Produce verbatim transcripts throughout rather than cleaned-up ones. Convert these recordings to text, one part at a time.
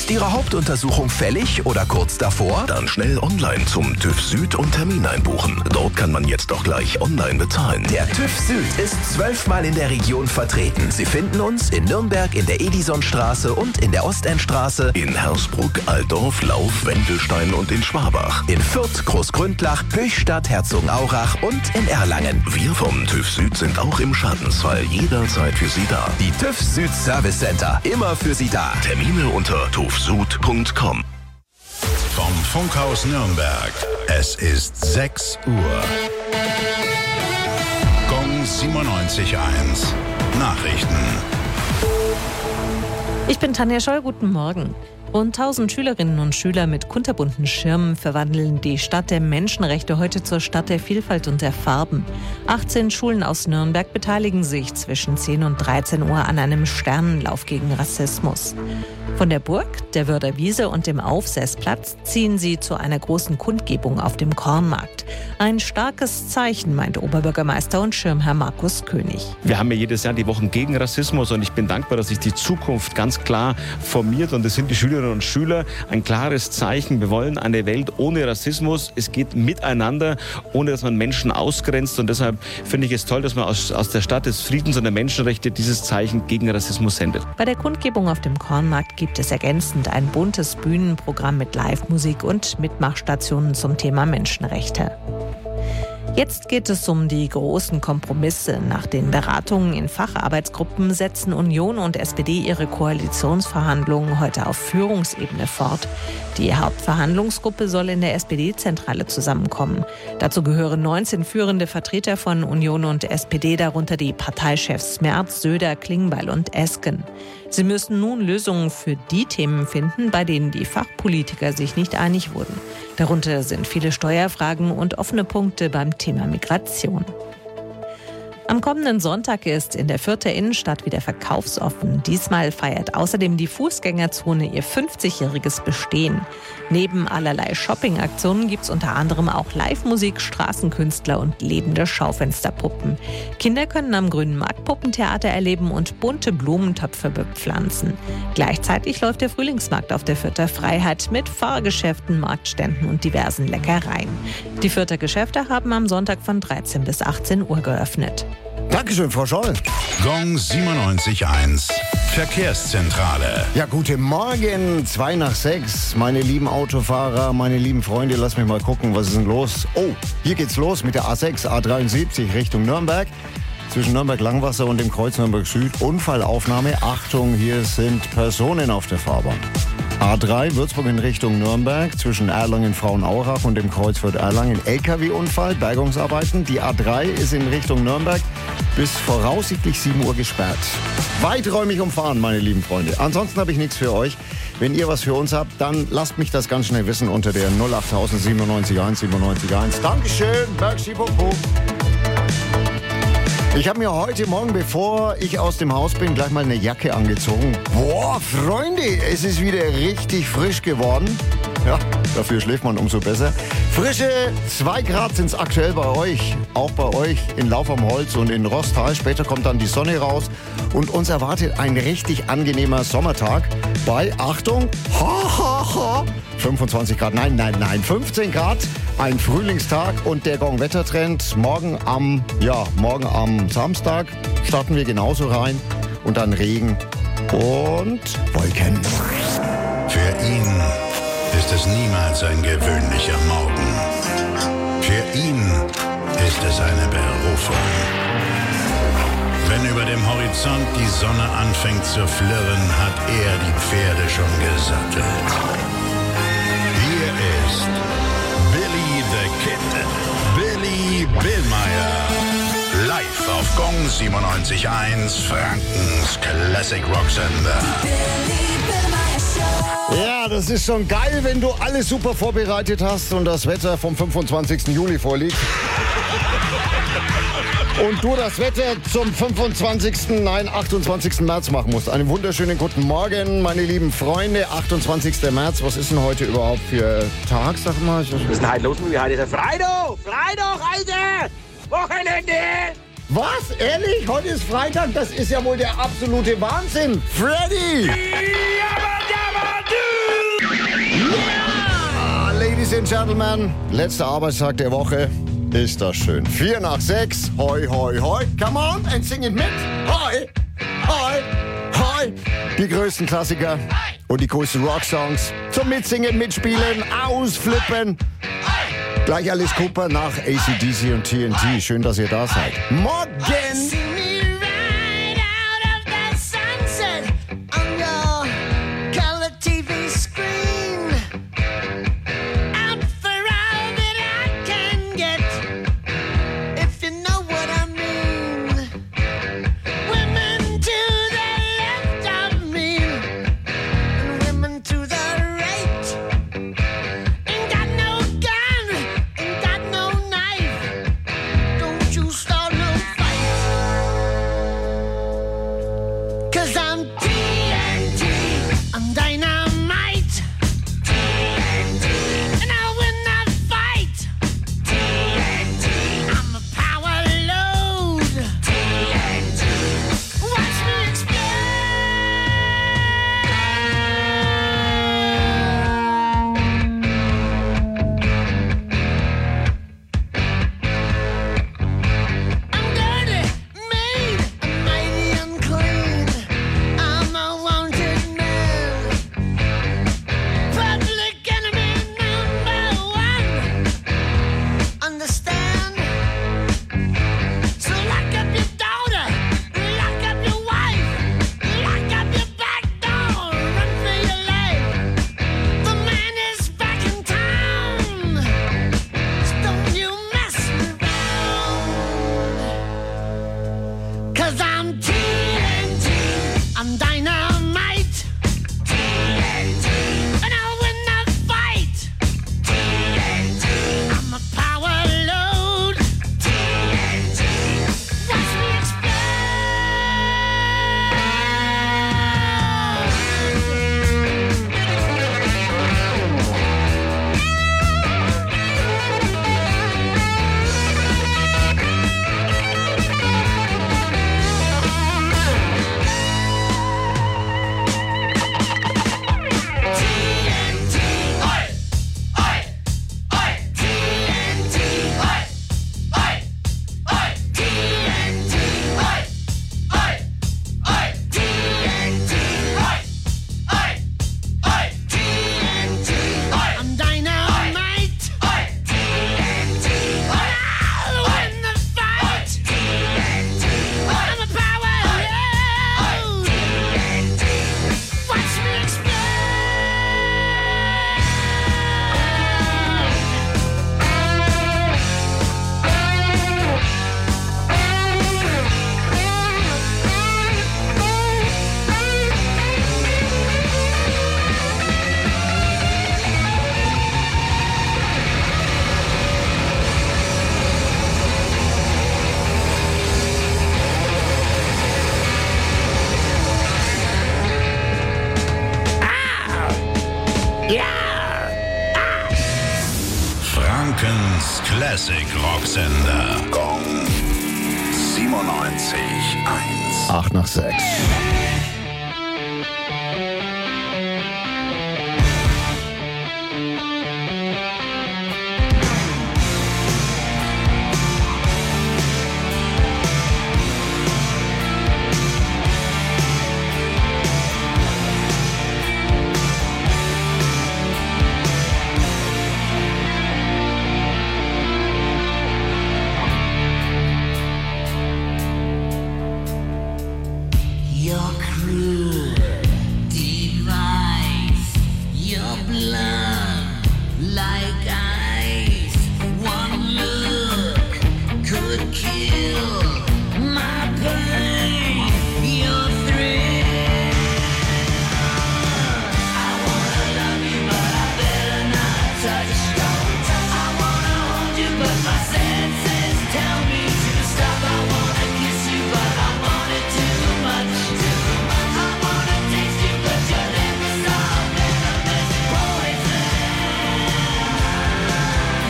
Ist Ihre Hauptuntersuchung fällig oder kurz davor? Dann schnell online zum TÜV Süd und Termin einbuchen. Dort kann man jetzt auch gleich online bezahlen. Der TÜV Süd ist zwölfmal in der Region vertreten. Sie finden uns in Nürnberg in der Edisonstraße und in der Ostendstraße, in Hersbruck, Altdorf, Lauf, Wendelstein und in Schwabach, in Fürth, Großgründlach, Höchstadt, Herzogenaurach und in Erlangen. Wir vom TÜV Süd sind auch im Schadensfall jederzeit für Sie da. Die TÜV Süd Service Center, immer für Sie da. Termine unter tuvsud punkt com. Vom Funkhaus Nürnberg. Es ist sechs Uhr. Gong siebenundneunzig Komma eins. Nachrichten. Ich bin Tanja Scholl, guten Morgen. Rund tausend Schülerinnen und Schüler mit kunterbunten Schirmen verwandeln die Stadt der Menschenrechte heute zur Stadt der Vielfalt und der Farben. achtzehn Schulen aus Nürnberg beteiligen sich zwischen zehn und dreizehn Uhr an einem Sternenlauf gegen Rassismus. Von der Burg, der Wörder Wiese und dem Aufsessplatz ziehen sie zu einer großen Kundgebung auf dem Kornmarkt. Ein starkes Zeichen, meint Oberbürgermeister und Schirmherr Markus König. Wir haben ja jedes Jahr die Wochen gegen Rassismus und ich bin dankbar, dass sich die Zukunft ganz klar formiert und es sind die Schülerinnen und Schüler ein klares Zeichen. Wir wollen eine Welt ohne Rassismus. Es geht miteinander, ohne dass man Menschen ausgrenzt und deshalb finde ich es toll, dass man aus, aus der Stadt des Friedens und der Menschenrechte dieses Zeichen gegen Rassismus sendet. Bei der Kundgebung auf dem Kornmarkt gibt es ergänzend ein buntes Bühnenprogramm mit Live-Musik und Mitmachstationen zum Thema Menschenrechte. Jetzt geht es um die großen Kompromisse. Nach den Beratungen in Facharbeitsgruppen setzen Union und S P D ihre Koalitionsverhandlungen heute auf Führungsebene fort. Die Hauptverhandlungsgruppe soll in der S P D-Zentrale zusammenkommen. Dazu gehören neunzehn führende Vertreter von Union und S P D, darunter die Parteichefs Merz, Söder, Klingbeil und Esken. Sie müssen nun Lösungen für die Themen finden, bei denen die Fachpolitiker sich nicht einig wurden. Darunter sind viele Steuerfragen und offene Punkte beim Thema Migration. Am kommenden Sonntag ist in der Fürther Innenstadt wieder verkaufsoffen. Diesmal feiert außerdem die Fußgängerzone ihr fünfzigjähriges Bestehen. Neben allerlei Shoppingaktionen gibt es unter anderem auch Live-Musik, Straßenkünstler und lebende Schaufensterpuppen. Kinder können am Grünen Markt Puppentheater erleben und bunte Blumentöpfe bepflanzen. Gleichzeitig läuft der Frühlingsmarkt auf der Fürther Freiheit mit Fahrgeschäften, Marktständen und diversen Leckereien. Die Fürther Geschäfte haben am Sonntag von dreizehn bis achtzehn Uhr geöffnet. Dankeschön, Frau Scholl. Gong siebenundneunzig Komma eins. Verkehrszentrale. Ja, guten Morgen. Zwei nach sechs. Meine lieben Autofahrer, meine lieben Freunde, lass mich mal gucken, was ist denn los? Oh, hier geht's los mit der A sechs, A dreiundsiebzig Richtung Nürnberg. Zwischen Nürnberg-Langwasser und dem Kreuz Nürnberg-Süd. Unfallaufnahme. Achtung, hier sind Personen auf der Fahrbahn. A drei, Würzburg in Richtung Nürnberg, zwischen Erlangen-Frauenaurach und dem Kreuzviertel Erlangen. L K W-Unfall, Bergungsarbeiten. Die A drei ist in Richtung Nürnberg bis voraussichtlich sieben Uhr gesperrt. Weiträumig umfahren, meine lieben Freunde. Ansonsten habe ich nichts für euch. Wenn ihr was für uns habt, dann lasst mich das ganz schnell wissen unter der null acht siebenundneunzig eins siebenundneunzig eins. Dankeschön, Bergsi Popo. Ich habe mir heute Morgen, bevor ich aus dem Haus bin, gleich mal eine Jacke angezogen. Boah, Freunde, es ist wieder richtig frisch geworden. Ja, dafür schläft man umso besser. Frische zwei Grad sind es aktuell bei euch. Auch bei euch in Lauf am Holz und in Rostal. Später kommt dann die Sonne raus. Und uns erwartet ein richtig angenehmer Sommertag bei, Achtung, ha, ha, ha, fünfundzwanzig Grad. Nein, nein, nein, fünfzehn Grad. Ein Frühlingstag und der Gong-Wettertrend. Morgen am, ja, morgen am Samstag starten wir genauso rein. Und dann Regen und Wolken. Für ihn ist es niemals ein gewöhnlicher Morgen. Für ihn ist es eine Berufung. Wenn über dem Horizont die Sonne anfängt zu flirren, hat er die Pferde schon gesattelt. Hier ist Billy the Kid, Billy Billmeyer. Live auf Gong siebenundneunzig Komma eins, Frankens Classic Rock Sender. Ja, das ist schon geil, wenn du alles super vorbereitet hast und das Wetter vom fünfundzwanzigsten Juli vorliegt. Und du das Wetter zum fünfundzwanzigsten, nein, achtundzwanzigsten März machen musst. Einen wunderschönen guten Morgen, meine lieben Freunde. achtundzwanzigsten März, was ist denn heute überhaupt für Tag, sag mal? Was ist denn heute los mit mir? Heute ist ja Freitag! Freitag, Alter! Wochenende! Was? Ehrlich? Heute ist Freitag? Das ist ja wohl der absolute Wahnsinn. Freddy! Jabba, jabba, du! Ja, Ladies and Gentlemen, letzter Arbeitstag der Woche. Ist das schön. Vier nach sechs. Hoi, hoi, hoi. Come on and sing it mit. Hoi, hoi, hoi. Die größten Klassiker und die coolsten Rocksongs. Zum Mitsingen, Mitspielen, Ausflippen. Gleich Alice Cooper nach A C D C und T N T. Schön, dass ihr da seid. Morgen! Classic Rocksender. Gong siebenundneunzig eins. acht nach sechs.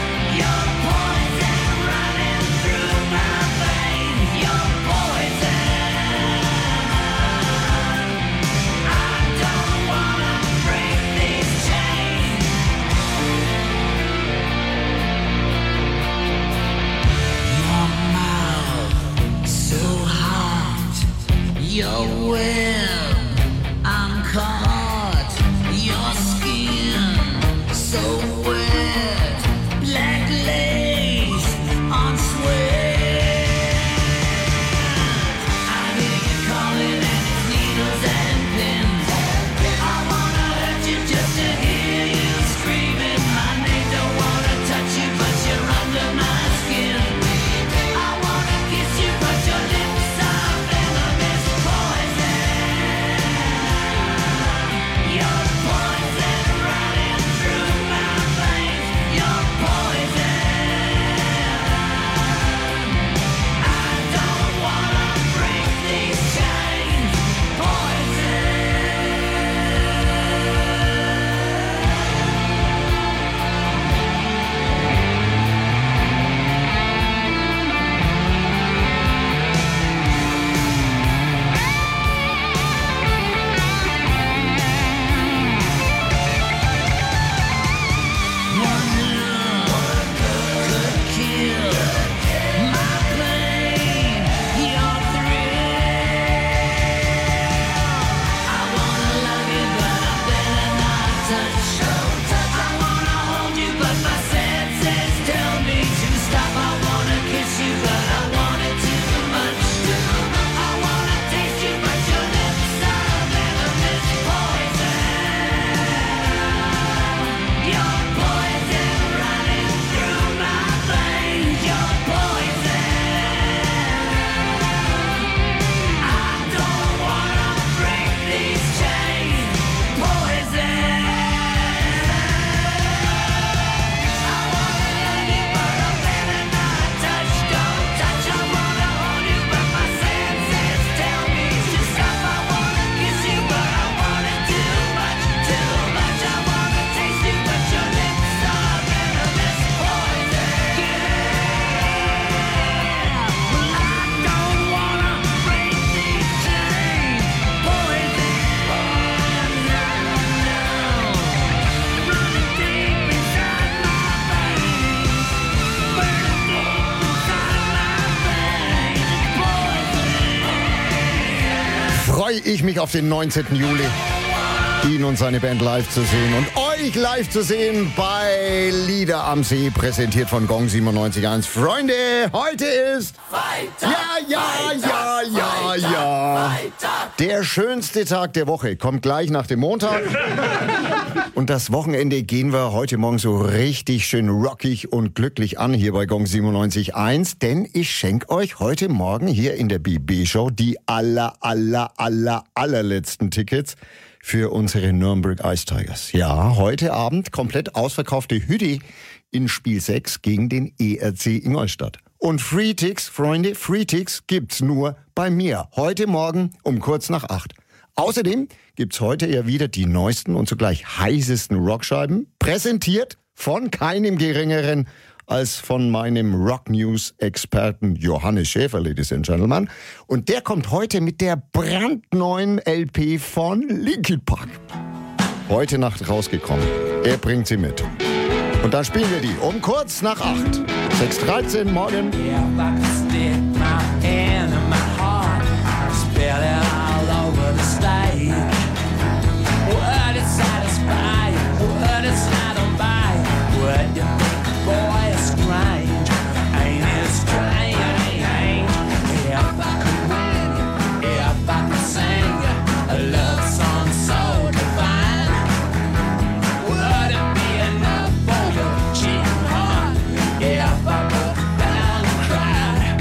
Poison running through my veins. You're poison. freue ich mich auf den neunzehnten Juli, ihn und seine Band live zu sehen und euch live zu sehen bei Lieder am See, präsentiert von Gong siebenundneunzig Komma eins. Freunde, heute ist Freitag, ja, ja, Freitag, ja, ja, ja. Freitag. Der schönste Tag der Woche kommt gleich nach dem Montag. Und das Wochenende gehen wir heute Morgen so richtig schön rockig und glücklich an hier bei Gong siebenundneunzig Komma eins, denn ich schenke euch heute Morgen hier in der B B-Show die aller, aller, aller, allerletzten Tickets für unsere Nürnberg Ice Tigers. Ja, heute Abend komplett ausverkaufte Hütte in Spiel sechs gegen den E R C Ingolstadt. Und Free Ticks, Freunde, Free Ticks gibt's nur bei mir. Heute Morgen um kurz nach acht. Außerdem gibt's heute ja wieder die neuesten und zugleich heißesten Rockscheiben, präsentiert von keinem Geringeren als von meinem Rock-News-Experten Johannes Schäfer, Ladies and Gentlemen. Und der kommt heute mit der brandneuen L P von Linkin Park. Heute Nacht rausgekommen. Er bringt sie mit. Und dann spielen wir die um kurz nach acht. sechs Uhr dreizehn morgen. Yeah,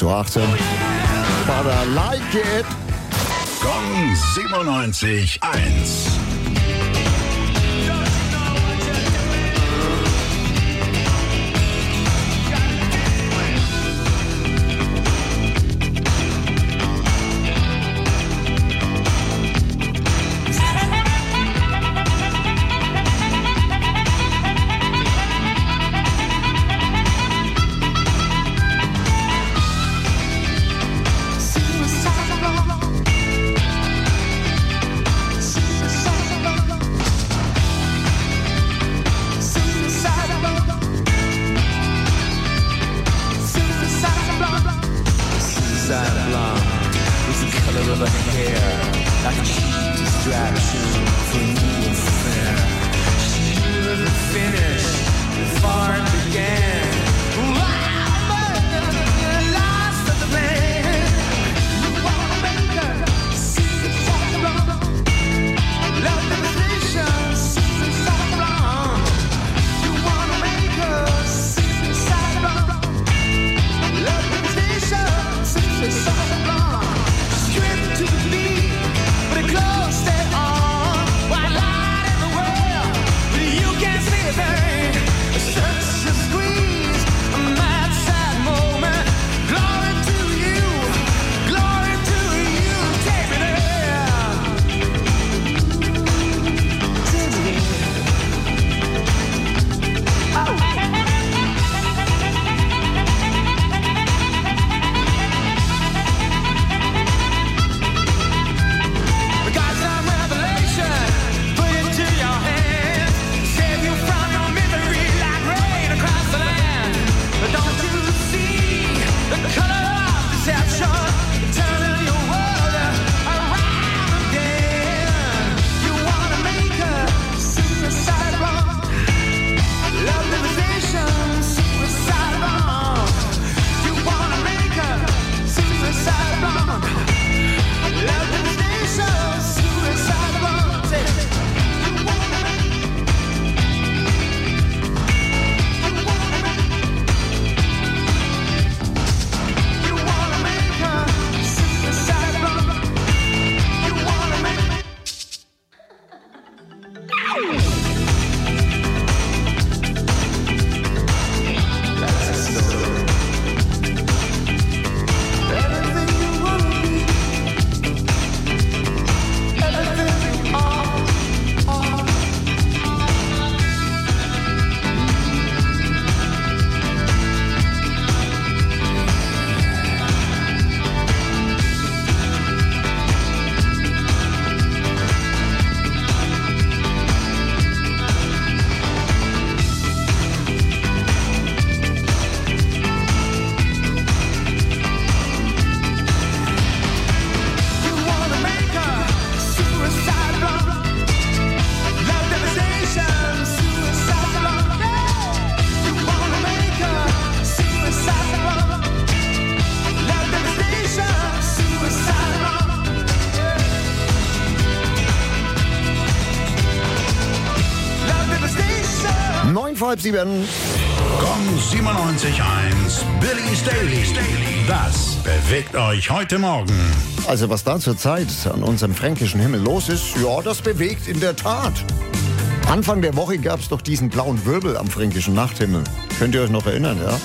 Uhr achtzehn. But I like it. Gong siebenundneunzig eins. Halb sieben. Gong siebenundneunzig eins. Billy's Daily. Das bewegt euch heute Morgen. Also was da zurzeit an unserem fränkischen Himmel los ist, ja, das bewegt in der Tat. Anfang der Woche gab es doch diesen blauen Wirbel am fränkischen Nachthimmel. Könnt ihr euch noch erinnern, ja?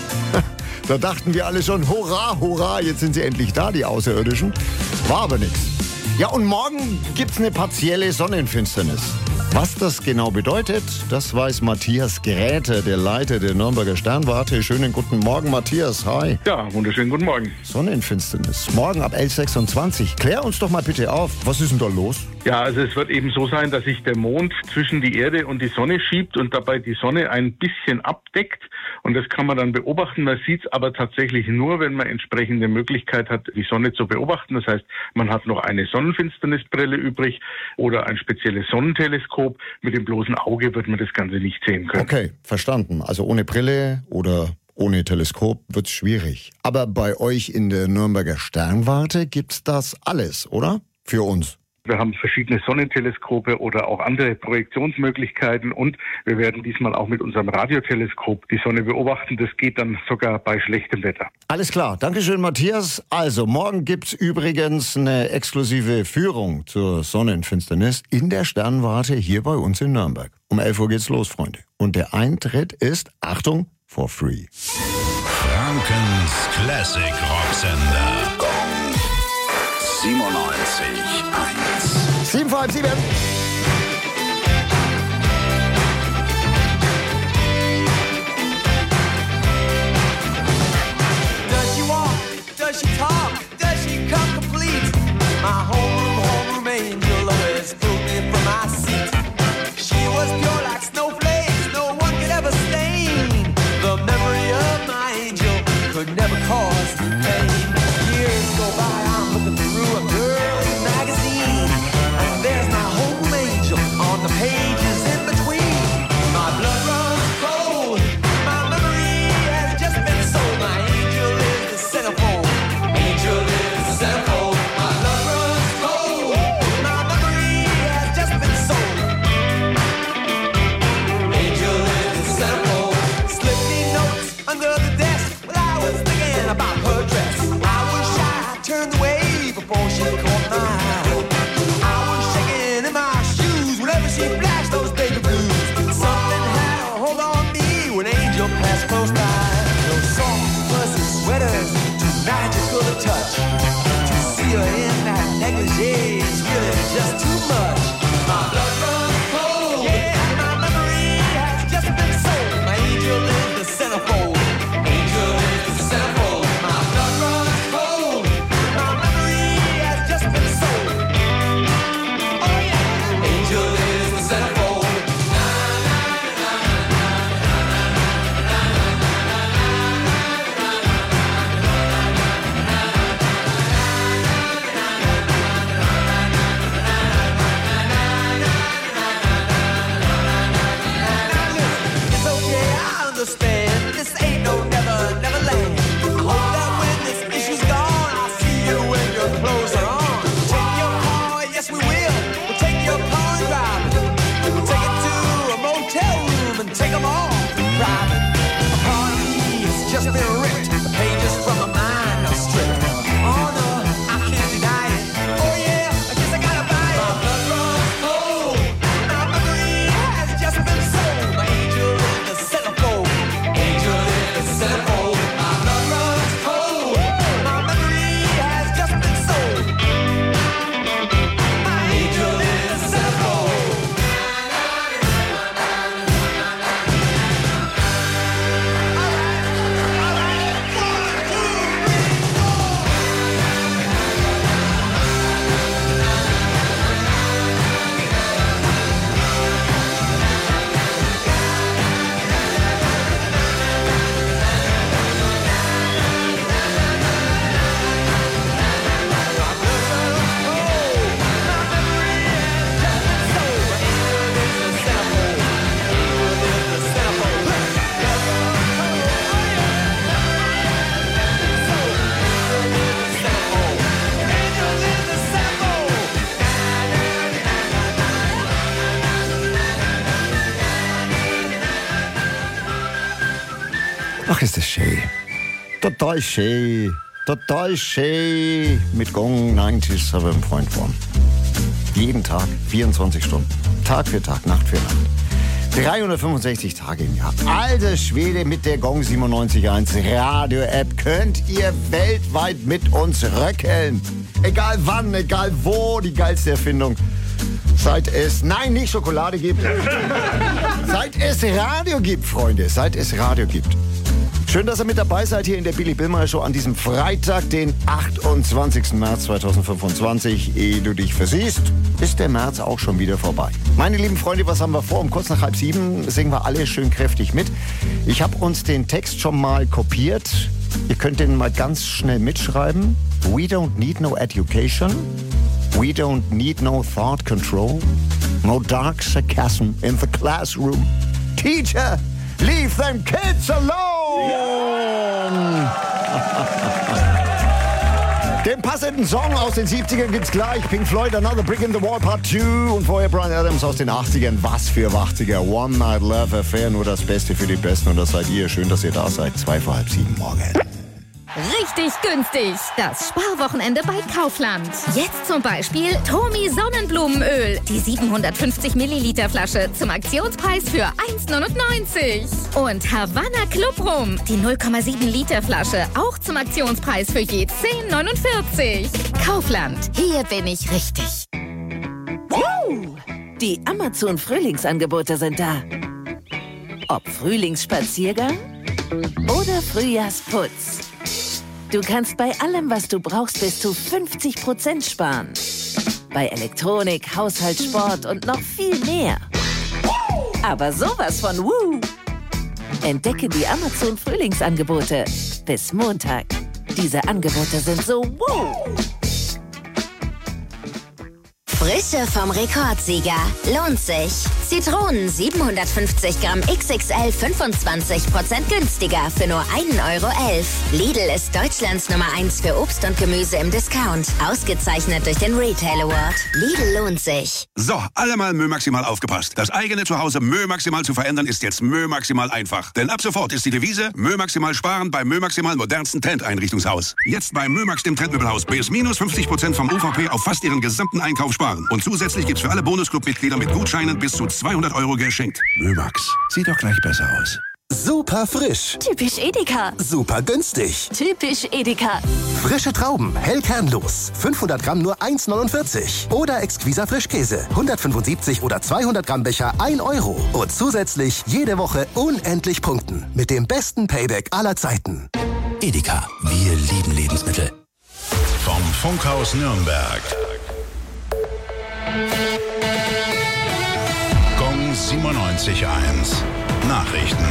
Da dachten wir alle schon, hurra, hurra, jetzt sind sie endlich da, die Außerirdischen. War aber nichts. Ja, und morgen gibt's eine partielle Sonnenfinsternis. Was das genau bedeutet, das weiß Matthias Gräte, der Leiter der Nürnberger Sternwarte. Schönen guten Morgen, Matthias. Hi. Ja, wunderschönen guten Morgen. Sonnenfinsternis. Morgen ab elf Uhr sechsundzwanzig. Klär uns doch mal bitte auf. Was ist denn da los? Ja, also es wird eben so sein, dass sich der Mond zwischen die Erde und die Sonne schiebt und dabei die Sonne ein bisschen abdeckt. Und das kann man dann beobachten. Man sieht es aber tatsächlich nur, wenn man entsprechende Möglichkeit hat, die Sonne zu beobachten. Das heißt, man hat noch eine Sonnenfinsternisbrille übrig oder ein spezielles Sonnenteleskop. Mit dem bloßen Auge wird man das Ganze nicht sehen können. Okay, verstanden. Also ohne Brille oder ohne Teleskop wird es schwierig. Aber bei euch in der Nürnberger Sternwarte gibt's das alles, oder? Für uns. Wir haben verschiedene Sonnenteleskope oder auch andere Projektionsmöglichkeiten und wir werden diesmal auch mit unserem Radioteleskop die Sonne beobachten. Das geht dann sogar bei schlechtem Wetter. Alles klar. Dankeschön, Matthias. Also, morgen gibt's übrigens eine exklusive Führung zur Sonnenfinsternis in der Sternwarte hier bei uns in Nürnberg. Um elf Uhr geht's los, Freunde. Und der Eintritt ist, Achtung, for free. Frankens Classic Rocksender. Gong siebenundneunzig Komma eins. Sieben vor halb sieben. Does she walk? Does she talk? Does she come complete? My homeroom, homeroom angel always pulled me from my seat. She was pure like snowflakes, no one could ever stain. The memory of my angel could never cause me pain. Years go by, I'm looking through a girly magazine, and there's my home angel on the pages in between. My blood runs cold, my memory has just been sold. My angel is the centerfold, angel is the centerfold. My blood runs cold, my memory has just been sold. Angel is the centerfold. Slip me notes under the desk while I was thinking about her dress. I was shy, I turned away before she caught my eye. I was shaking in my shoes whenever she flashed those baby blues. Something had a hold on me when Angel passed close by. Those soft, fuzzy sweaters, too magical to touch. To see her in that negligee is really just too much. My blood runs cold, yeah, my memory has just been sold. My angel is the centerfold, angel is the centerfold. My blood runs cold, my memory has just been sold. Oh yeah, angel is the centerfold. It's okay, I understand. This ain't no never, never land. I hope that when this issue's gone, I'll see you when your clothes are on. Take your car, yes we will. We'll take your car and drive it. We'll take it to a motel room and take them all private. A part of me has just been ripped. The pages from my mind are stripped. Oh no, I can't deny it. Oh yeah, I guess I gotta buy it. My blood runs cold. My memory has just been sold. My angel is the centerfold. Angel is the centerfold. My blood runs cold. My memory has just been sold. My angel is the centerfold. Ach, ist das schön. Total schön. Total schön. Mit Gong neunzig sieben Point One. Jeden Tag, vierundzwanzig Stunden. Tag für Tag, Nacht für Nacht. dreihundertfünfundsechzig Tage im Jahr. Alter Schwede, mit der Gong siebenundneunzig Komma eins Radio-App könnt ihr weltweit mit uns röckeln. Egal wann, egal wo, die geilste Erfindung. Seit es, nein, nicht Schokolade gibt. Seit es Radio gibt, Freunde. Seit es Radio gibt. Schön, dass ihr mit dabei seid hier in der Billy Billmeyer Show an diesem Freitag, den achtundzwanzigsten März zweitausendfünfundzwanzig. Ehe du dich versiehst, ist der März auch schon wieder vorbei. Meine lieben Freunde, was haben wir vor? Um kurz nach halb sieben singen wir alle schön kräftig mit. Ich habe uns den Text schon mal kopiert. Ihr könnt den mal ganz schnell mitschreiben. We don't need no education. We don't need no thought control. No dark sarcasm in the classroom. Teacher, leave them kids alone! Den passenden Song aus den siebzigern gibt's gleich. Pink Floyd, Another Brick in the Wall Part zwei und vorher Bryan Adams aus den achtzigern. Was für achtziger. One Night Love Affair, nur das Beste für die Besten und das seid ihr. Schön, dass ihr da seid. Zwei vor halb sieben morgen. Richtig günstig. Das Sparwochenende bei Kaufland. Jetzt zum Beispiel Tomi Sonnenblumenöl. Die siebenhundertfünfzig Milliliter Flasche zum Aktionspreis für eins neunundneunzig. Und Havanna Club Rum. Die null Komma sieben Liter Flasche. Auch zum Aktionspreis für je zehn neunundvierzig. Kaufland. Hier bin ich richtig. Wow! Die Amazon-Frühlingsangebote sind da. Ob Frühlingsspaziergang oder Frühjahrsputz. Du kannst bei allem, was du brauchst, bis zu fünfzig Prozent sparen. Bei Elektronik, Haushalt, Sport und noch viel mehr. Aber sowas von Woo! Entdecke die Amazon Frühlingsangebote bis Montag. Diese Angebote sind so Woo! Frische vom Rekordsieger. Lohnt sich. Zitronen siebenhundertfünfzig Gramm X X L fünfundzwanzig Prozent günstiger für nur ein Euro elf. Lidl ist Deutschlands Nummer eins für Obst und Gemüse im Discount. Ausgezeichnet durch den Retail Award. Lidl lohnt sich. So, alle mal Mö Maximal aufgepasst. Das eigene Zuhause Mö Maximal zu verändern ist jetzt Mö Maximal einfach. Denn ab sofort ist die Devise Mö Maximal sparen beim Mö Maximal modernsten Trend-Einrichtungshaus. Jetzt bei Mö Max dem Trendmöbelhaus bis minus fünfzig Prozent vom U V P auf fast ihren gesamten Einkauf sparen. Und zusätzlich gibt's für alle Bonusclub-Mitglieder mit Gutscheinen bis zu zweihundert Euro geschenkt. Mömax. Sieht doch gleich besser aus. Super frisch. Typisch Edeka. Super günstig. Typisch Edeka. Frische Trauben, hell kernlos. fünfhundert Gramm nur eins neunundvierzig. Oder exquiser Frischkäse. hundertfünfundsiebzig oder zweihundert Gramm Becher ein Euro. Und zusätzlich jede Woche unendlich punkten. Mit dem besten Payback aller Zeiten. Edeka. Wir lieben Lebensmittel. Vom Funkhaus Nürnberg. Gong siebenundneunzig Komma eins. Nachrichten.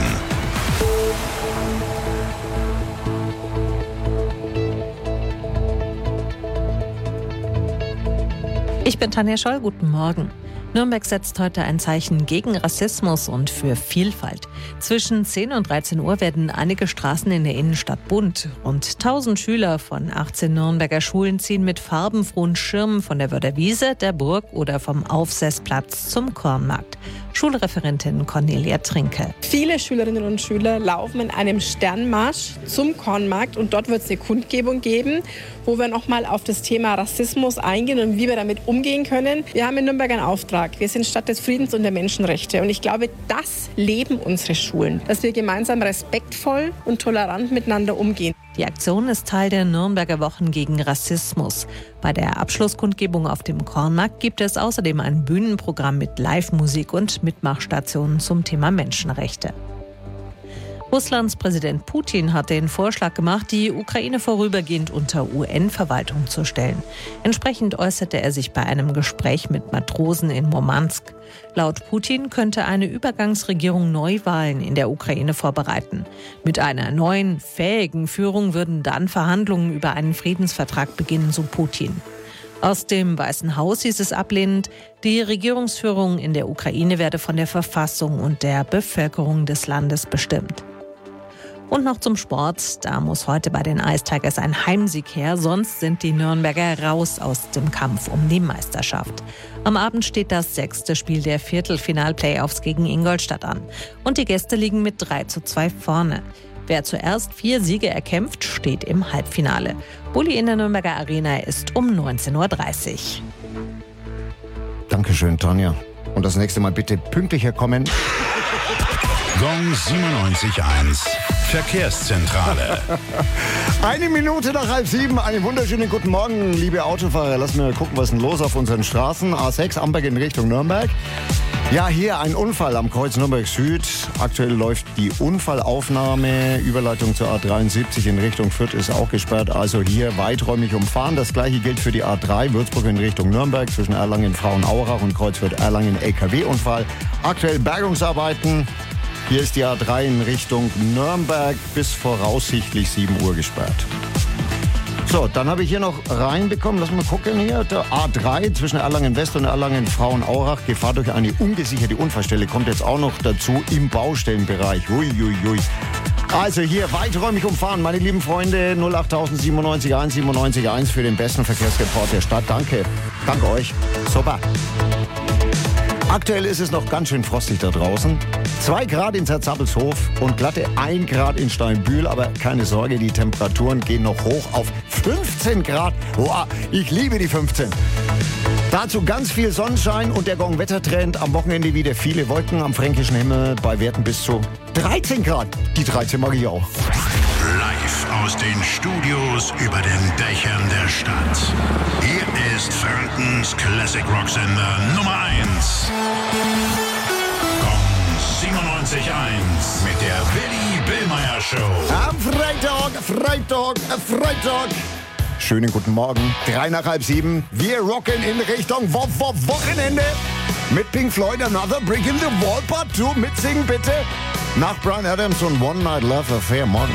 Ich bin Tanja Scholl, guten Morgen. Nürnberg setzt heute ein Zeichen gegen Rassismus und für Vielfalt. Zwischen zehn und dreizehn Uhr werden einige Straßen in der Innenstadt bunt. Rund tausend Schüler von achtzehn Nürnberger Schulen ziehen mit farbenfrohen Schirmen von der Wörderwiese, der Burg oder vom Aufseßplatz zum Kornmarkt. Schulreferentin Cornelia Trinke. Viele Schülerinnen und Schüler laufen in einem Sternmarsch zum Kornmarkt und dort wird es eine Kundgebung geben, wo wir nochmal auf das Thema Rassismus eingehen und wie wir damit umgehen können. Wir haben in Nürnberg einen Auftrag. Wir sind Stadt des Friedens und der Menschenrechte und ich glaube, das leben unsere Schulen, dass wir gemeinsam respektvoll und tolerant miteinander umgehen. Die Aktion ist Teil der Nürnberger Wochen gegen Rassismus. Bei der Abschlusskundgebung auf dem Kornmarkt gibt es außerdem ein Bühnenprogramm mit Live-Musik und Mitmachstationen zum Thema Menschenrechte. Russlands Präsident Putin hat den Vorschlag gemacht, die Ukraine vorübergehend unter U N-Verwaltung zu stellen. Entsprechend äußerte er sich bei einem Gespräch mit Matrosen in Murmansk. Laut Putin könnte eine Übergangsregierung Neuwahlen in der Ukraine vorbereiten. Mit einer neuen, fähigen Führung würden dann Verhandlungen über einen Friedensvertrag beginnen, so Putin. Aus dem Weißen Haus hieß es ablehnend, die Regierungsführung in der Ukraine werde von der Verfassung und der Bevölkerung des Landes bestimmt. Und noch zum Sport. Da muss heute bei den Ice Tigers ein Heimsieg her, sonst sind die Nürnberger raus aus dem Kampf um die Meisterschaft. Am Abend steht das sechste Spiel der Viertelfinal-Playoffs gegen Ingolstadt an. Und die Gäste liegen mit drei zu zwei vorne. Wer zuerst vier Siege erkämpft, steht im Halbfinale. Bulli in der Nürnberger Arena ist um neunzehn Uhr dreißig. Dankeschön, Tanja. Und das nächste Mal bitte pünktlicher kommen. Gong siebenundneunzig Komma eins. Verkehrszentrale. Eine Minute nach halb sieben. Einen wunderschönen guten Morgen, liebe Autofahrer. Lass mir mal gucken, was ist denn los auf unseren Straßen. A sechs, Amberg in Richtung Nürnberg. Ja, hier ein Unfall am Kreuz Nürnberg Süd. Aktuell läuft die Unfallaufnahme. Überleitung zur A dreiundsiebzig in Richtung Fürth ist auch gesperrt. Also hier weiträumig umfahren. Das gleiche gilt für die A drei, Würzburg in Richtung Nürnberg. Zwischen Erlangen, Frauenaurach und Kreuzfürth Erlangen L K W-Unfall. Aktuell Bergungsarbeiten. Hier ist die A drei in Richtung Nürnberg bis voraussichtlich sieben Uhr gesperrt. So, dann habe ich hier noch reinbekommen, lass mal gucken hier, der A drei zwischen Erlangen West und Erlangen Frauenaurach. Gefahr durch eine ungesicherte Unfallstelle kommt jetzt auch noch dazu im Baustellenbereich. Ui, ui, ui. Also hier weiträumig umfahren, meine lieben Freunde, null acht siebenundneunzig eins siebenundneunzig eins für den besten Verkehrsreport der Stadt. Danke, danke euch. Super. Aktuell ist es noch ganz schön frostig da draußen. Zwei Grad in Zerzappelshof und glatte ein Grad in Steinbühl. Aber keine Sorge, die Temperaturen gehen noch hoch auf fünfzehn Grad. Wow, ich liebe die fünfzehn. Dazu ganz viel Sonnenschein und der Gong-Wettertrend. Am Wochenende wieder viele Wolken am fränkischen Himmel bei Werten bis zu dreizehn Grad. Die dreizehn mag ich auch. Live aus den Studios über den Dächern der Stadt. Hier ist Frankens Classic Rock Sender Nummer eins. Gong siebenundneunzig Komma eins mit der Willi Billmeyer Show. Am Freitag, Freitag, Freitag. Schönen guten Morgen. Drei nach halb sieben. Wir rocken in Richtung Wo Wo Wochenende. Mit Pink Floyd, Another Brick in the Wall Part zwei. Mitsingen bitte. Nach Bryan Adams und One Night Love Affair morgen.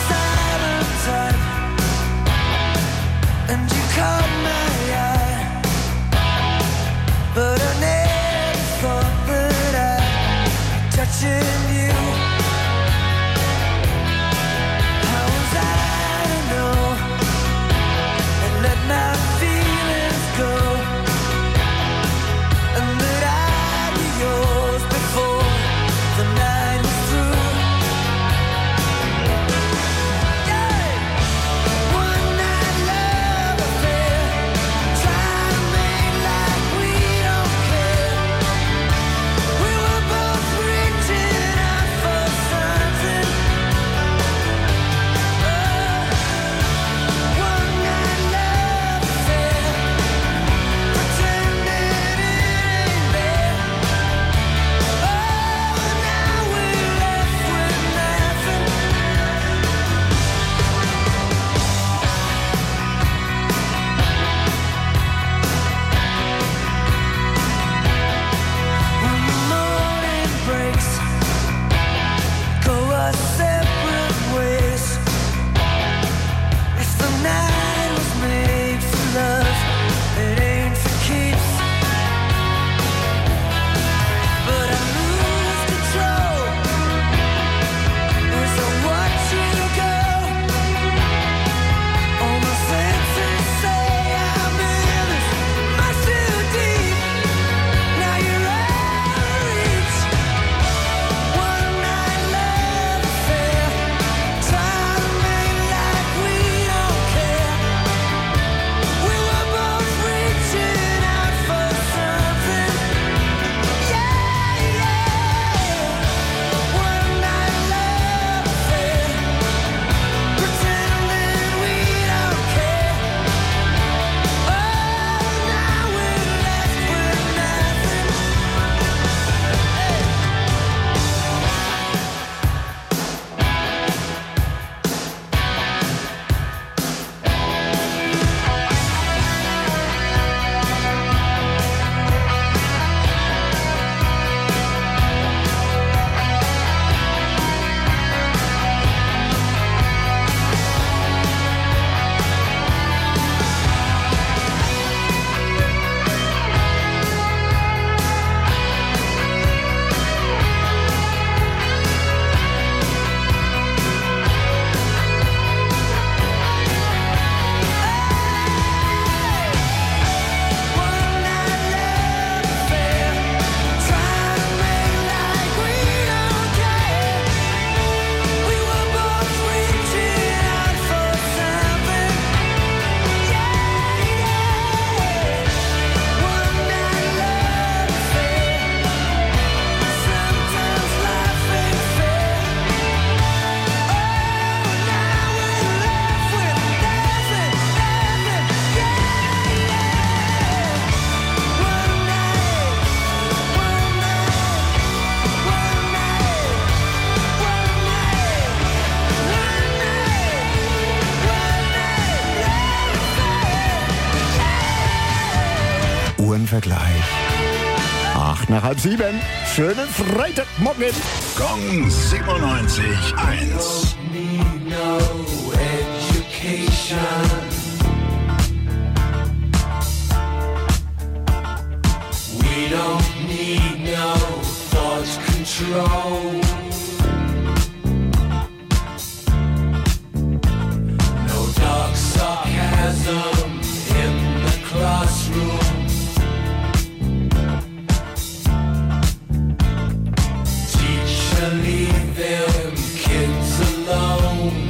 Vergleich. Acht nach halb sieben. Schönen Freitagmorgen. Gong siebenundneunzig Komma eins. We don't need no thought control. leave them kids alone.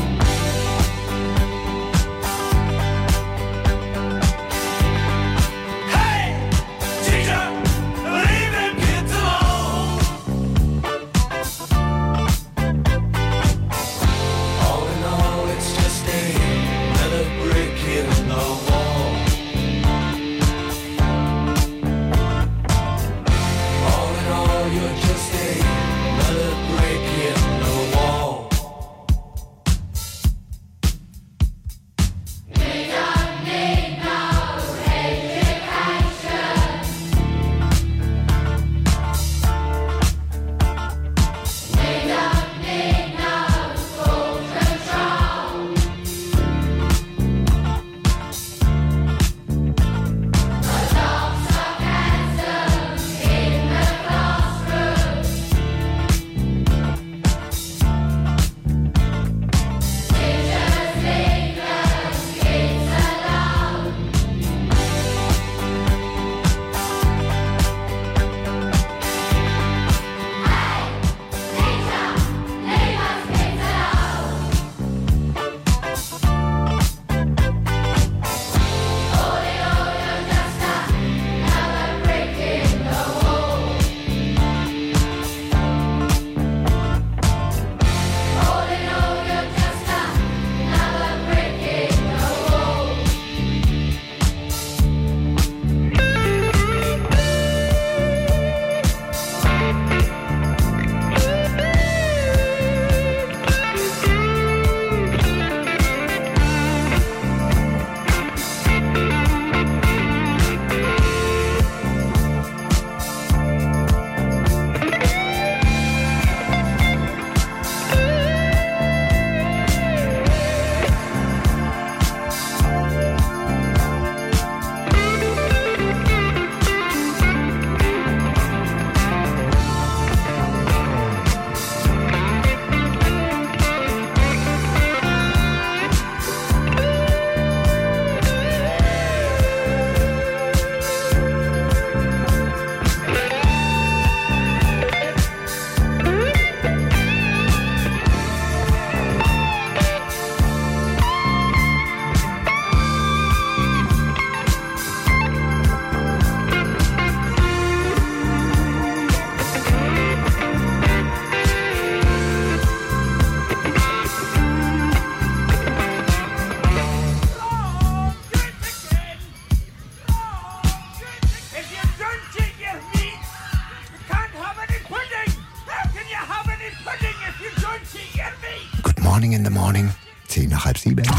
Morning in the Morning. Zehn nach halb sieben.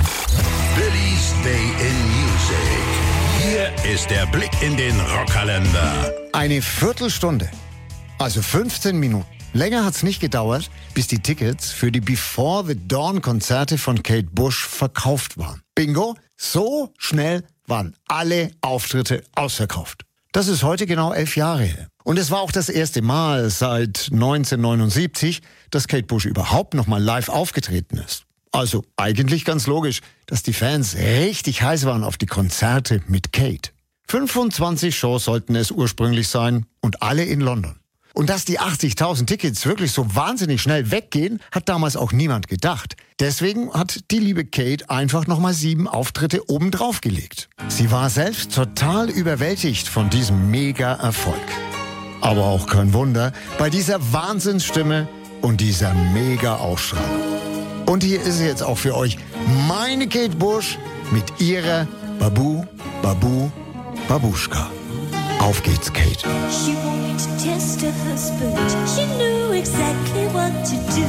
Billy's Day in Music. Hier ist der Blick in den Rockkalender. Eine Viertelstunde, also fünfzehn Minuten. Länger hat's nicht gedauert, bis die Tickets für die Before the Dawn Konzerte von Kate Bush verkauft waren. Bingo, so schnell waren alle Auftritte ausverkauft. Das ist heute genau elf Jahre her. Und es war auch das erste Mal seit neunzehnhundertneunundsiebzig, dass Kate Bush überhaupt noch mal live aufgetreten ist. Also eigentlich ganz logisch, dass die Fans richtig heiß waren auf die Konzerte mit Kate. fünfundzwanzig Shows sollten es ursprünglich sein und alle in London. Und dass die achtzigtausend Tickets wirklich so wahnsinnig schnell weggehen, hat damals auch niemand gedacht. Deswegen hat die liebe Kate einfach nochmal sieben Auftritte obendrauf gelegt. Sie war selbst total überwältigt von diesem Mega-Erfolg. Aber auch kein Wunder bei dieser Wahnsinnsstimme und dieser Mega-Ausstrahlung. Und hier ist sie jetzt auch für euch, meine Kate Bush mit ihrer Babu, Babu, Babuschka. Auf geht's, Kate. She wanted to test her husband. She knew exactly what to do.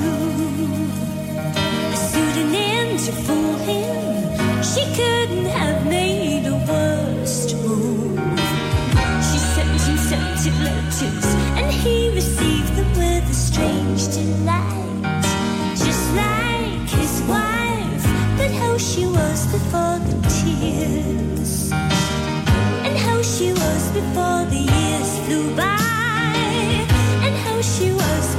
A pseudonym to fool him. She couldn't have made a worse move. She sent him scented letters, and he received them with a strange delight. Just like his wife, but how she was before the tears. She was before the years flew by, and how she was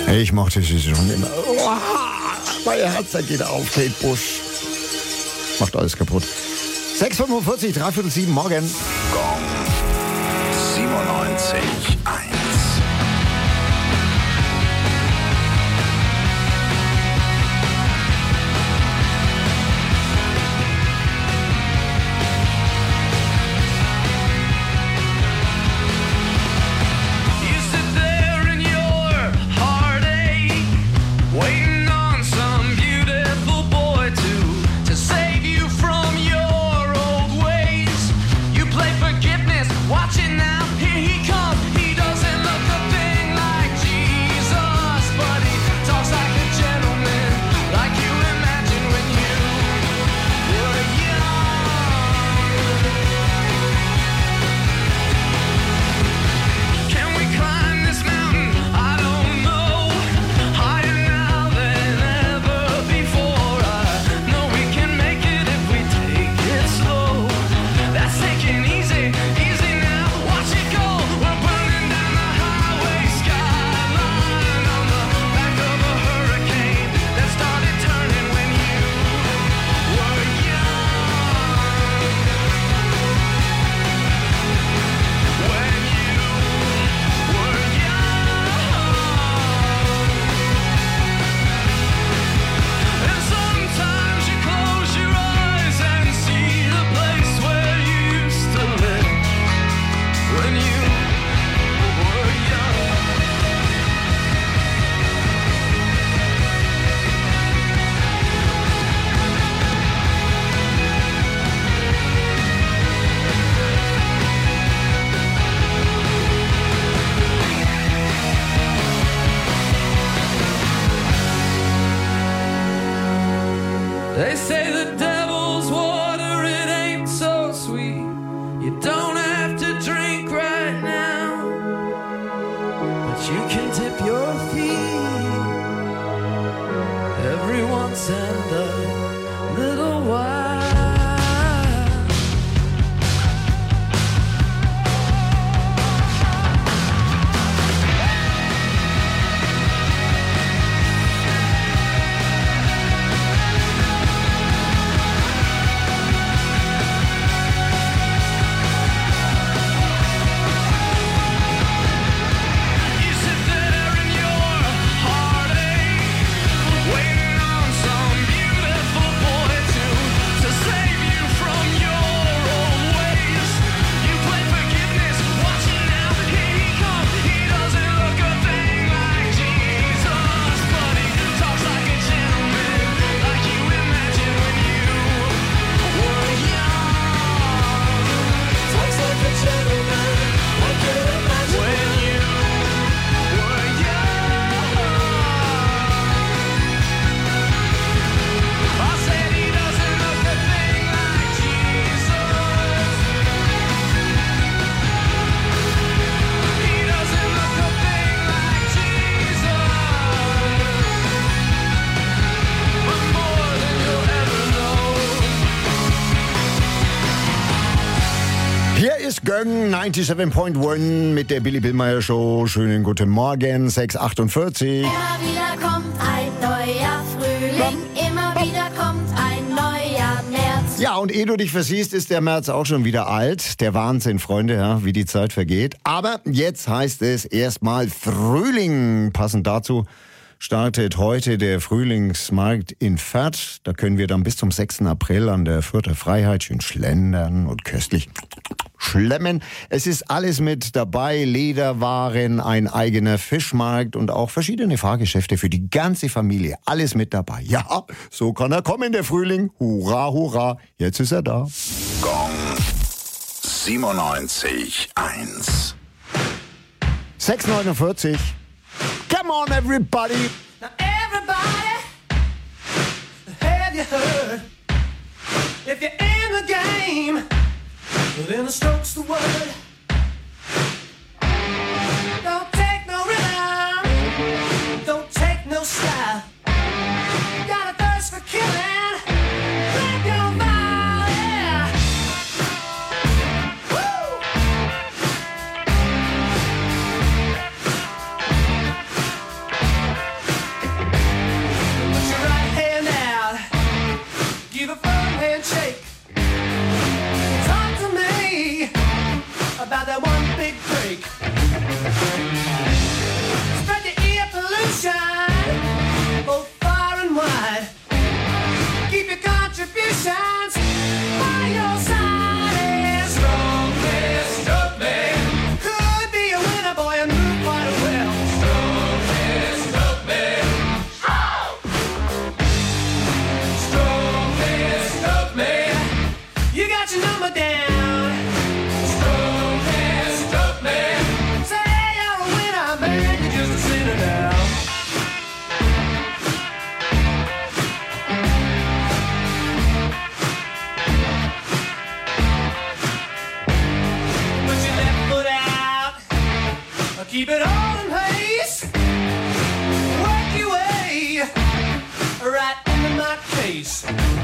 Ich mochte sie schon immer. Oh, mein Herz, da geht auf, Kate Bush. Macht alles kaputt. sechs Uhr fünfundvierzig, dreiviertel sieben morgen. Gong siebenundneunzig eins. Watching now, here he comes. He doesn't look a thing like Jesus, but he talks like a gentleman, like you imagine when you were young. Can we climb this mountain? I don't know. Higher now than ever before. I know we can make it if we take it slow. That's taking easy, easy. They say the devil's water, it ain't so sweet. You don't have to drink right now, but you can dip your feet every once and a little while. Göng neunundneunzig Komma eins mit der Billy Billmeyer Show. Schönen guten Morgen, sechs Uhr achtundvierzig. Immer wieder kommt ein neuer Frühling, immer wieder kommt ein neuer März. Ja, und ehe du dich versiehst, ist der März auch schon wieder alt. Der Wahnsinn, Freunde, ja, wie die Zeit vergeht. Aber jetzt heißt es erstmal Frühling. Passend dazu startet heute der Frühlingsmarkt in Fürth. Da können wir dann bis zum sechsten April an der Fürther Freiheit schön schlendern und köstlich schlemmen. Es ist alles mit dabei, Lederwaren, ein eigener Fischmarkt und auch verschiedene Fahrgeschäfte für die ganze Familie. Alles mit dabei. Ja, so kann er kommen, der Frühling. Hurra, hurra, jetzt ist er da. Gong siebenundneunzig eins. sechs Uhr neunundvierzig. Come on, everybody. Now everybody, have you heard? If you're in the game, then a stroke's the word. Don't take no rhythm, don't take no style. Got a thirst for killing, grab your vibe, yeah. Woo! Keep it all in place. Work your way right into my face.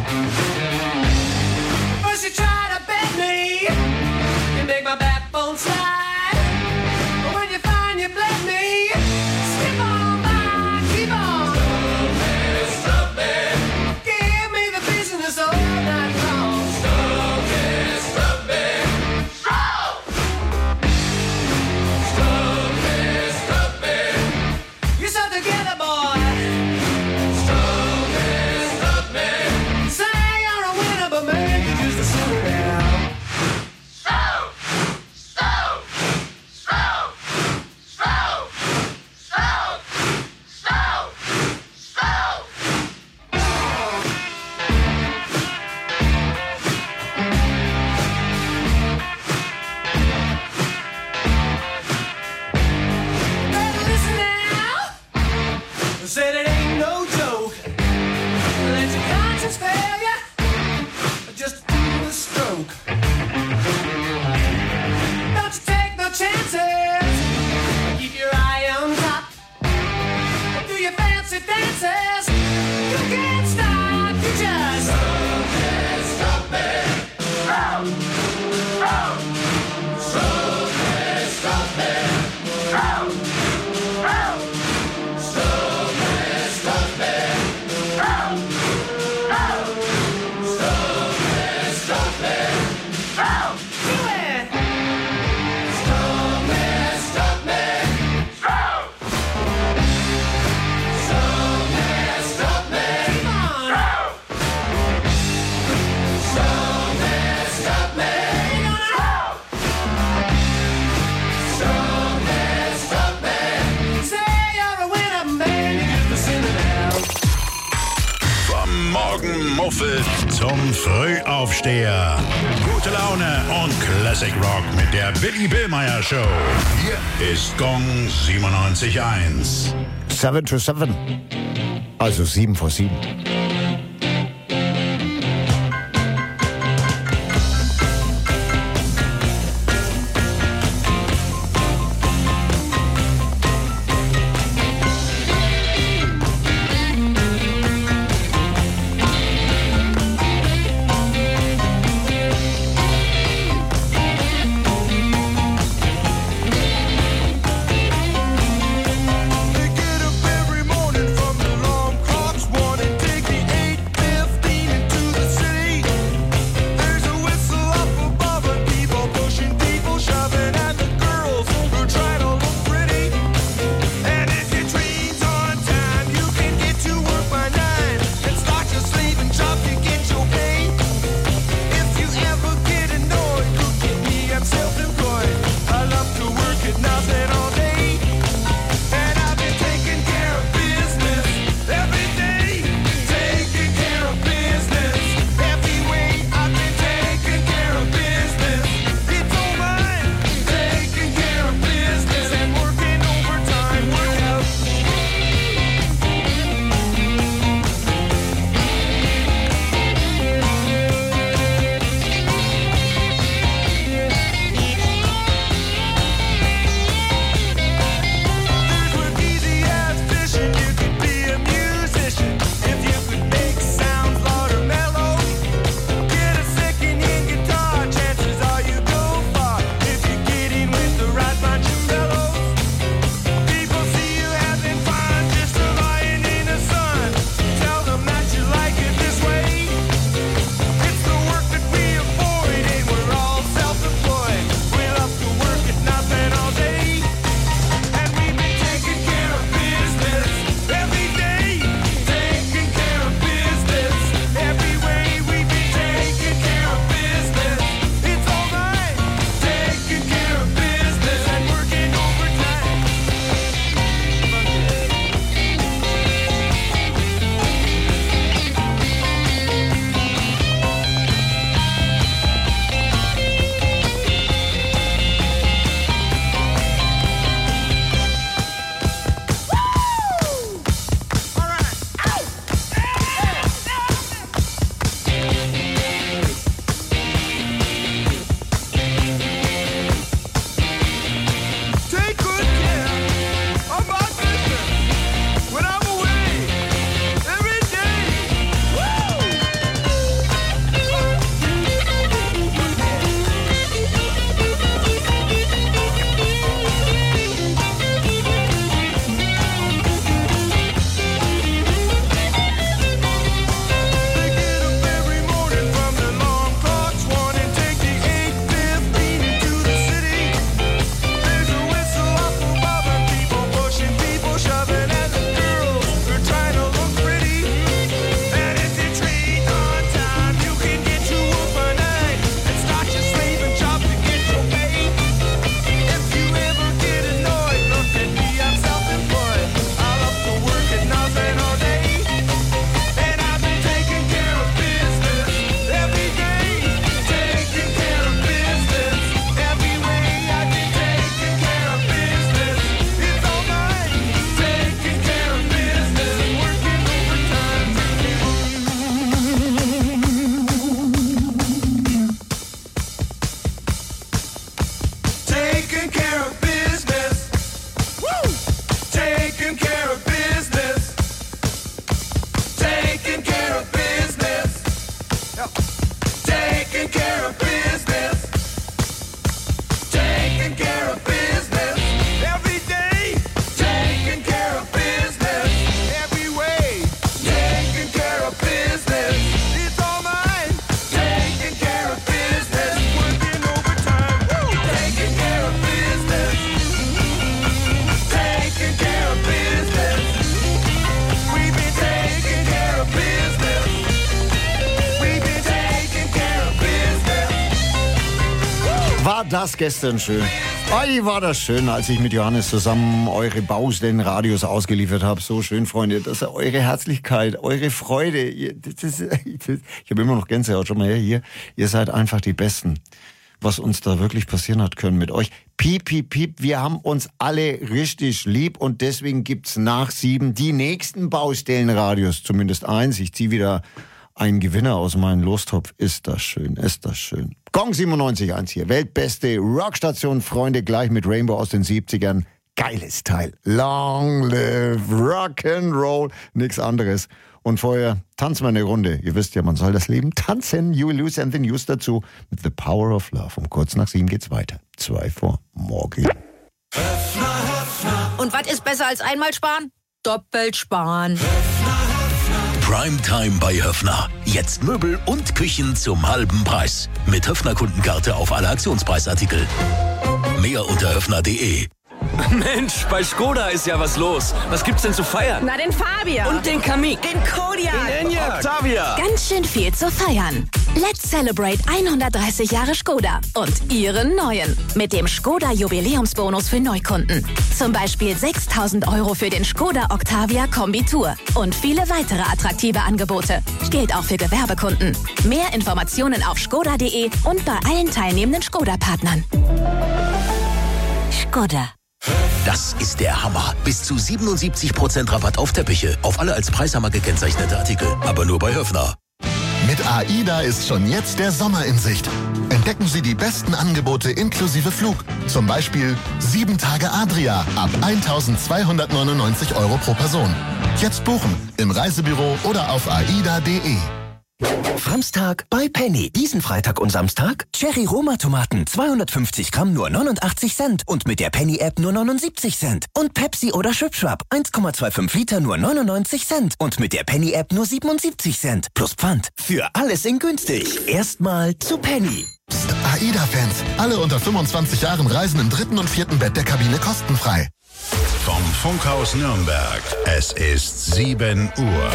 First you try to bend me, you make my backbone slide. But when you find you bled me, skip on by, keep on. Stop it, stop it. Give me the business all night long. Stop it, stop it. Stop! Stop it, stop it. You're so together, boy. Stop it, stop it. Say you're a winner, but man, you're just a sinner now. Stop! Stop! Stop! Stop! Stop! Stop! Stop! Better listen now. Said it ain't no joke. Let your conscience fail ya. Just do the stroke. Don't you take no chances. Keep your eye on top. Do your fancy dances. You can't stop. You just stop it, stop it. Stop, stop. Stop it, stop it. Stop, stop. Stop it, stop it. Stop, stop. Stop it, stop it. Stop. Do it. Stop it, stop it. Stop. Stop it, stop it. Come on. Stop it, stop it. Stop. Stop it, stop it. Say you're a winner, man, you're just a sinner now. Vom Morgenmuffel zum Frühaufsteher. Gute Laune und Classic Rock mit der Billy Billmeyer Show. Hier ist Gong siebenundneunzig Komma eins. Seven to seven. Also sieben vor sieben. They get up every morning from the alarm clocks, wanting to take das gestern schön. Ei, war das schön, als ich mit Johannes zusammen eure Baustellenradios ausgeliefert habe. So schön, Freunde. Das ist eure Herzlichkeit, eure Freude. Das ist, ich habe immer noch Gänsehaut. Schon mal her hier. Ihr seid einfach die Besten. Was uns da wirklich passieren hat können mit euch. Piep, piep, piep. Wir haben uns alle richtig lieb und deswegen gibt's nach sieben die nächsten Baustellenradios. Zumindest eins. Ich ziehe wieder einen Gewinner aus meinem Lostopf. Ist das schön, ist das schön. Gong siebenundneunzig Komma eins hier. Weltbeste Rockstation, Freunde, gleich mit Rainbow aus den siebzigern. Geiles Teil. Long live Rock'n'Roll. Nix anderes. Und vorher tanzen wir eine Runde. Ihr wisst ja, man soll das Leben tanzen. You will lose and the news dazu mit The Power of Love. Um kurz nach sieben geht's weiter. Zwei vor morgen. Und was ist besser als einmal sparen? Doppelt sparen. Primetime bei Höffner. Jetzt Möbel und Küchen zum halben Preis. Mit Höffner-Kundenkarte auf alle Aktionspreisartikel. Mehr unter höffner punkt de. Mensch, bei Skoda ist ja was los. Was gibt's denn zu feiern? Na, den Fabia. Und den Kamik. Den Kodiaq. Den Enyaq. Octavia. Ganz schön viel zu feiern. Let's celebrate hundertdreißig Jahre Skoda und ihren neuen. Mit dem Skoda Jubiläumsbonus für Neukunden. Zum Beispiel sechstausend Euro für den Skoda Octavia Kombi-Tour. Und viele weitere attraktive Angebote. Gilt auch für Gewerbekunden. Mehr Informationen auf skoda punkt de und bei allen teilnehmenden Skoda-Partnern. Skoda. Das ist der Hammer. Bis zu siebenundsiebzig Prozent Rabatt auf Teppiche. Auf alle als Preishammer gekennzeichnete Artikel. Aber nur bei Höffner. Mit AIDA ist schon jetzt der Sommer in Sicht. Entdecken Sie die besten Angebote inklusive Flug. Zum Beispiel sieben Tage Adria ab eintausendzweihundertneunundneunzig Euro pro Person. Jetzt buchen im Reisebüro oder auf aida punkt de. Samstag bei Penny. Diesen Freitag und Samstag Cherry Roma Tomaten zweihundertfünfzig Gramm nur neunundachtzig Cent und mit der Penny App nur neunundsiebzig Cent. Und Pepsi oder Schwipschwap eins Komma fünfundzwanzig Liter nur neunundneunzig Cent und mit der Penny App nur siebenundsiebzig Cent. Plus Pfand. Für alles in günstig. Erstmal zu Penny. Psst, AIDA-Fans. Alle unter fünfundzwanzig Jahren reisen im dritten und vierten Bett der Kabine kostenfrei. Vom Funkhaus Nürnberg. Es ist sieben Uhr.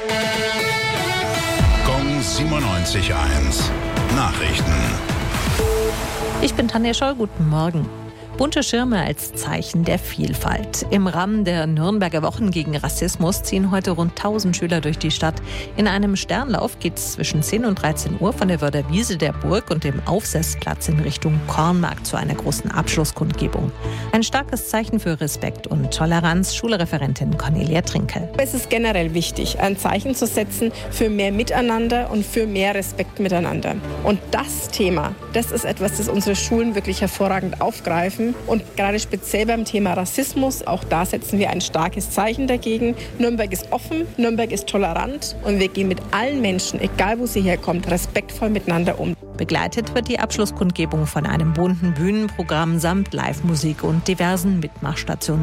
siebenundneunzig Komma eins. Nachrichten. Ich bin Tanja Scholl, guten Morgen. Bunte Schirme als Zeichen der Vielfalt. Im Rahmen der Nürnberger Wochen gegen Rassismus ziehen heute rund tausend Schüler durch die Stadt. In einem Sternlauf geht es zwischen zehn und dreizehn Uhr von der Wörder Wiese der Burg und dem Aufsetzplatz in Richtung Kornmarkt zu einer großen Abschlusskundgebung. Ein starkes Zeichen für Respekt und Toleranz, Schulreferentin Cornelia Trinkel. Es ist generell wichtig, ein Zeichen zu setzen für mehr Miteinander und für mehr Respekt miteinander. Und das Thema, das ist etwas, das unsere Schulen wirklich hervorragend aufgreifen. Und gerade speziell beim Thema Rassismus, auch da setzen wir ein starkes Zeichen dagegen. Nürnberg ist offen, Nürnberg ist tolerant und wir gehen mit allen Menschen, egal wo sie herkommt, respektvoll miteinander um. Begleitet wird die Abschlusskundgebung von einem bunten Bühnenprogramm samt Live-Musik und diversen Mitmachstationen.